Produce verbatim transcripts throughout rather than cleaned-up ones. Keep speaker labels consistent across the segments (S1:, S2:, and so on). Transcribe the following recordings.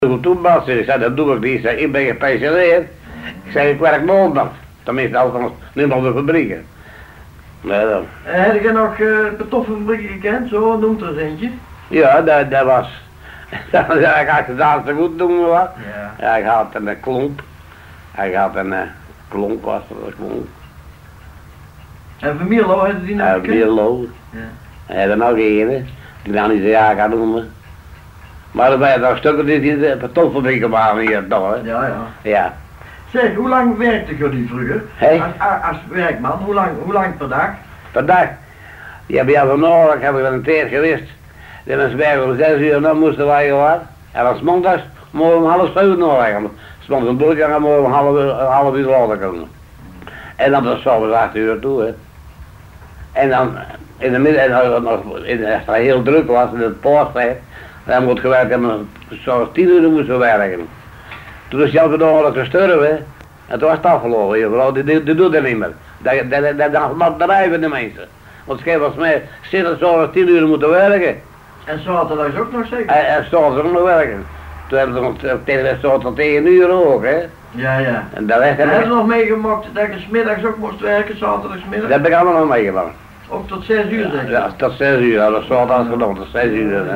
S1: Toen was ik zei, dat doe ik niet. Ik zei, ik ben gepensioneerd. Ik zei, ik werk maandag. Tenminste, althans, nu nog de fabrieken. Nee, dan.
S2: En heb je nog uh, kartoffelfabrieken gekend? Zo noemt er eens eentje.
S1: Ja, dat, dat was. Ik had het daar zo goed doen, wat.
S2: Ja.
S1: Ja, ik had een klomp. Hij had een uh, klomp, was dat een klomp.
S2: En van Mierlo, had je die nog
S1: Ja,
S2: gekend?
S1: Mierlo.
S2: Ja.
S1: En er nog een, die dan niet zo ja gaan noemen. Maar er waren nog stukken die in de kartoffelfabrieken waren hier toch, hè?
S2: Ja, ja.
S1: Ja.
S2: Zeg, hoe lang werkte je die vroeger?
S1: Hey?
S2: Als, als, als werkman, hoe lang, hoe lang per dag?
S1: Per dag. Ja, bij jou vanmorgen heb ik wel een tijd geweest. Dan is werk om zes uur, dan moesten wij gewoon. En als mondags mogen we om half zeven nog werken. Soms een broodje gaan mogen we om half uur, een half uur later komen. En dan was het acht uur toe, hè. En dan in de middag, en als het nog in, als het heel druk was in het poorttijd, dan moet gewerkt hebben, zoals tien uur moesten we werken. Toen is Jan Verdongen gestorven, en toen was het afgelopen, je vrouw, die, die, die doet het niet meer. Dat, dat, dat, dat, dat bedrijven de mensen. Want ze volgens mij zitten zo tien uur moeten werken.
S2: En zaterdags ook nog zeker?
S1: En, en stond ze ook nog werken. Toen hebben ze nog tegen de soort tot tegen een uur ook, hè.
S2: Ja, ja.
S1: En daar werd
S2: En heb je nog meegemaakt dat je 's middags ook moest werken, zaterdagsmiddag?
S1: Dat heb ik allemaal nog meegemaakt.
S2: Ook tot zes uur, zeg je?
S1: Ja, tot zes uur, dat was zaterdag genoeg, tot zes uur. Hè.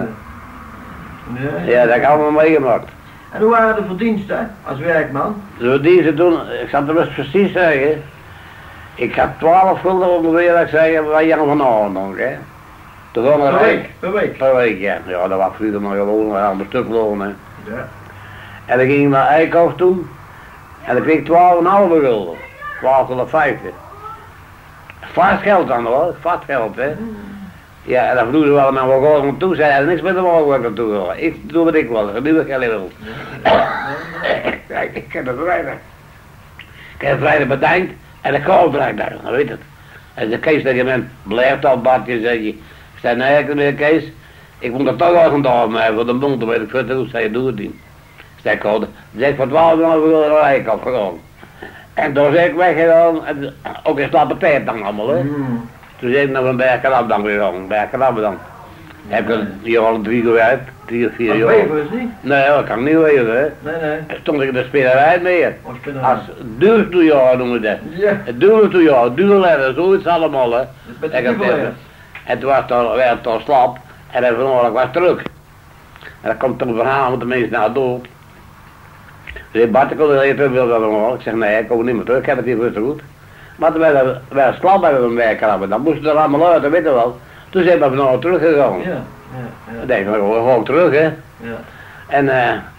S2: Ja,
S1: Ja, dat heb ik allemaal meegemaakt.
S2: En hoe waren de verdiensten als werkman?
S1: Zo diensten doen, ik zal het best precies zeggen. Ik had twaalf gulden ongeveer, dat ik zei, bij Jan van Aalen nog, hè. Toen kwam er
S2: Per
S1: een-
S2: week? Per week?
S1: Per week, ja. Ja, dat was vroeger maar gewoon, we hadden een stuk loon, hè.
S2: Ja.
S1: En dan ging ik naar Eikhoff toen, en dan kreeg ik twaalf komma vijf gulden. twaalf komma vijftig. Vast geld dan hoor, vast geld, hè. Ja, en dan vroegen ze wel, maar we gaan toe, zei hij, niks met de mogelijk naartoe gaan. Ik doe wat ik wil, nu wil ik alleen wil. Kijk, ik heb het vrijdag. Ik heb het vrijdag bedankt en ik ga op vrijdag, dan weet het. En de Kees tegen me, blijft al Bartje, zei je. Ik zei, nee, ik meneer Kees, ik moet er toch wel vandaag mee voor de mond, weet ik veel hoe, zei je, doe het niet. Zei ik, oh, zeg voor twaalf komma vijf gulden naar Eikhoff gegaan. En toen zei ik weggegaan, en ook in slappe tijd dan allemaal, hè.
S2: Mm.
S1: Toen zei ik naar een Berkenab dan weer gaan, Berkenab dan. Heb ik een jaar al drie gewerkt, drie of vier
S2: Als
S1: jaar.
S2: wever is niet?
S1: Nee, dat kan niet weten, hè.
S2: Nee, nee.
S1: Stond ik in de spelerij mee.
S2: Als kunnen
S1: Als duurtoejaar noemen we dat.
S2: Ja.
S1: Het duurtoejaar, duurleren, zoiets allemaal, hè.
S2: Met de
S1: Ik had
S2: duurleren.
S1: het- En toen was het al, werd het al slap, en dan vanmorgen was het terug. En dan komt er een verhaal met de mensen naar dood. Ze zei, Bart, ik wil er even wil dat nog. Ik zeg, nee, ik kom niet meer terug, ik heb het hier voor goed. Maar toen werden we slap bij een werk, dan moesten we er allemaal uit, dat weet je wel. Toen zijn we vanavond teruggegaan.
S2: Ja, ja, ja.
S1: Dan denk ik, we gaan terug, hè.
S2: Ja.
S1: En eh.